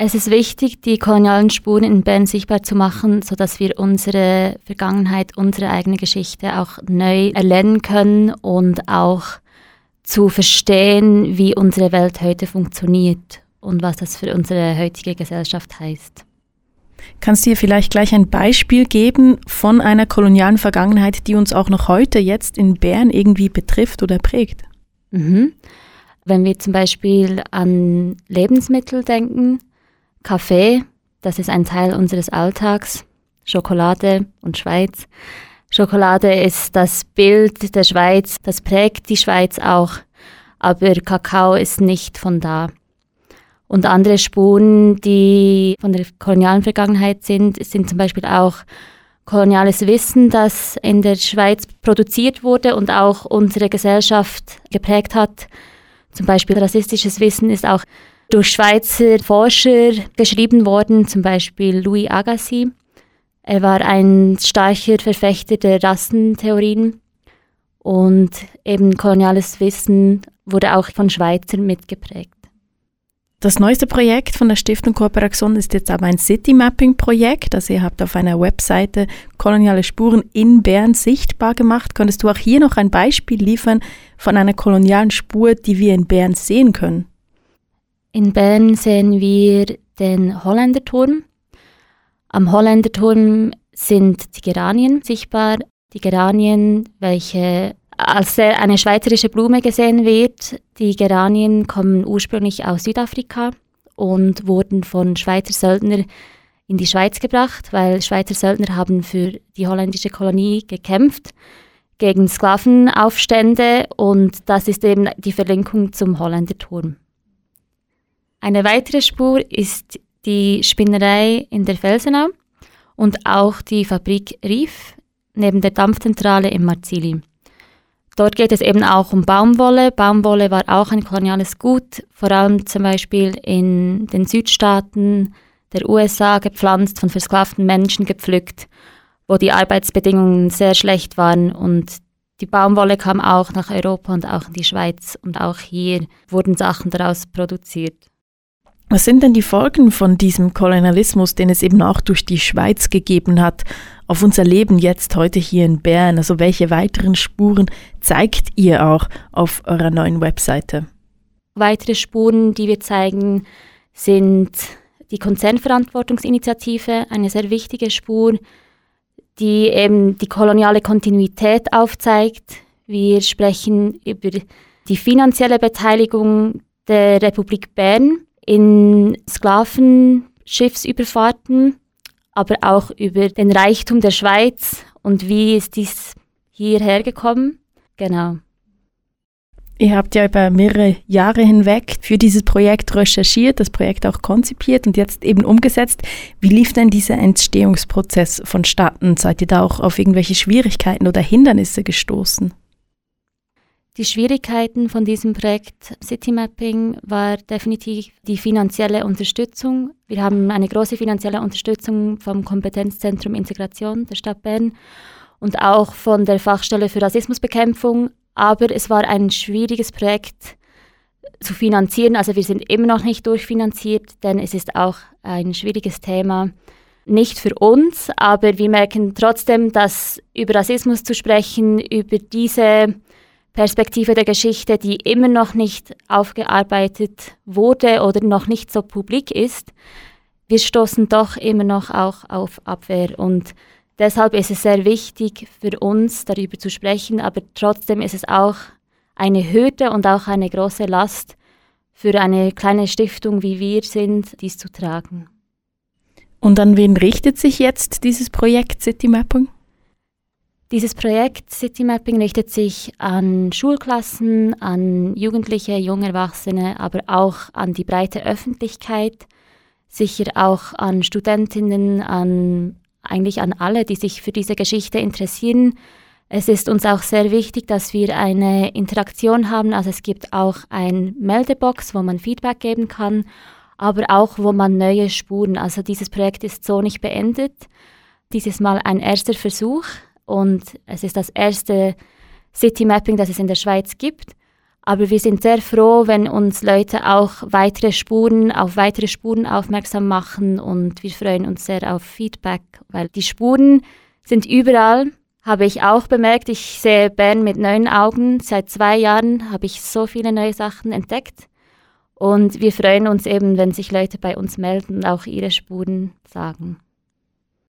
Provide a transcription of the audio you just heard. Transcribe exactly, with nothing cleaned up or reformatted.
Es ist wichtig, die kolonialen Spuren in Bern sichtbar zu machen, sodass wir unsere Vergangenheit, unsere eigene Geschichte auch neu erlernen können und auch zu verstehen, wie unsere Welt heute funktioniert und was das für unsere heutige Gesellschaft heißt. Kannst du dir vielleicht gleich ein Beispiel geben von einer kolonialen Vergangenheit, die uns auch noch heute jetzt in Bern irgendwie betrifft oder prägt? Mhm. Wenn wir zum Beispiel an Lebensmittel denken, Kaffee, das ist ein Teil unseres Alltags, Schokolade und Schweiz. Schokolade ist das Bild der Schweiz, das prägt die Schweiz auch, aber Kakao ist nicht von da. Und andere Spuren, die von der kolonialen Vergangenheit sind, sind zum Beispiel auch koloniales Wissen, das in der Schweiz produziert wurde und auch unsere Gesellschaft geprägt hat. Zum Beispiel rassistisches Wissen ist auch durch Schweizer Forscher geschrieben worden, zum Beispiel Louis Agassiz. Er war ein starker Verfechter der Rassentheorien und eben koloniales Wissen wurde auch von Schweizern mitgeprägt. Das neueste Projekt von der Stiftung Kooperation ist jetzt aber ein City-Mapping-Projekt. Also ihr habt auf einer Webseite koloniale Spuren in Bern sichtbar gemacht. Könntest du auch hier noch ein Beispiel liefern von einer kolonialen Spur, die wir in Bern sehen können? In Bern sehen wir den Holländerturm. Am Holländerturm sind die Geranien sichtbar. Die Geranien, welche als eine schweizerische Blume gesehen wird. Die Geranien kommen ursprünglich aus Südafrika und wurden von Schweizer Söldnern in die Schweiz gebracht, weil Schweizer Söldner haben für die holländische Kolonie gekämpft gegen Sklavenaufstände und das ist eben die Verlinkung zum Holländerturm. Eine weitere Spur ist die Spinnerei in der Felsenau und auch die Fabrik Rief neben der Dampfzentrale im Marzili. Dort geht es eben auch um Baumwolle. Baumwolle war auch ein koloniales Gut, vor allem zum Beispiel in den Südstaaten der U S A gepflanzt, von versklavten Menschen gepflückt, wo die Arbeitsbedingungen sehr schlecht waren. Und die Baumwolle kam auch nach Europa und auch in die Schweiz. Und auch hier wurden Sachen daraus produziert. Was sind denn die Folgen von diesem Kolonialismus, den es eben auch durch die Schweiz gegeben hat, auf unser Leben jetzt heute hier in Bern? Also welche weiteren Spuren zeigt ihr auch auf eurer neuen Webseite? Weitere Spuren, die wir zeigen, sind die Konzernverantwortungsinitiative, eine sehr wichtige Spur, die eben die koloniale Kontinuität aufzeigt. Wir sprechen über die finanzielle Beteiligung der Republik Bern in Sklavenschiffsüberfahrten, aber auch über den Reichtum der Schweiz und wie ist dies hierher gekommen. Genau. Ihr habt ja über mehrere Jahre hinweg für dieses Projekt recherchiert, das Projekt auch konzipiert und jetzt eben umgesetzt. Wie lief denn dieser Entstehungsprozess vonstatten? Seid ihr da auch auf irgendwelche Schwierigkeiten oder Hindernisse gestoßen? Die Schwierigkeiten von diesem Projekt City Mapping war definitiv die finanzielle Unterstützung. Wir haben eine große finanzielle Unterstützung vom Kompetenzzentrum Integration der Stadt Bern und auch von der Fachstelle für Rassismusbekämpfung. Aber es war ein schwieriges Projekt zu finanzieren. Also wir sind immer noch nicht durchfinanziert, denn es ist auch ein schwieriges Thema. Nicht für uns, aber wir merken trotzdem, dass über Rassismus zu sprechen, über diese Perspektive der Geschichte, die immer noch nicht aufgearbeitet wurde oder noch nicht so publik ist, wir stoßen doch immer noch auch auf Abwehr. Und deshalb ist es sehr wichtig für uns, darüber zu sprechen, aber trotzdem ist es auch eine Hürde und auch eine große Last für eine kleine Stiftung, wie wir sind, dies zu tragen. Und an wen richtet sich jetzt dieses Projekt City Mapping? Dieses Projekt City Mapping richtet sich an Schulklassen, an Jugendliche, junge Erwachsene, aber auch an die breite Öffentlichkeit, sicher auch an Studentinnen, an eigentlich an alle, die sich für diese Geschichte interessieren. Es ist uns auch sehr wichtig, dass wir eine Interaktion haben. Also es gibt auch ein Meldebox, wo man Feedback geben kann, aber auch wo man neue Spuren. Also dieses Projekt ist so nicht beendet. Dieses Mal ein erster Versuch und es ist das erste City Mapping, das es in der Schweiz gibt. Aber wir sind sehr froh, wenn uns Leute auch weitere Spuren, auf weitere Spuren aufmerksam machen und wir freuen uns sehr auf Feedback, weil die Spuren sind überall, habe ich auch bemerkt. Ich sehe Bern mit neuen Augen. Seit zwei Jahren habe ich so viele neue Sachen entdeckt und wir freuen uns eben, wenn sich Leute bei uns melden und auch ihre Spuren sagen.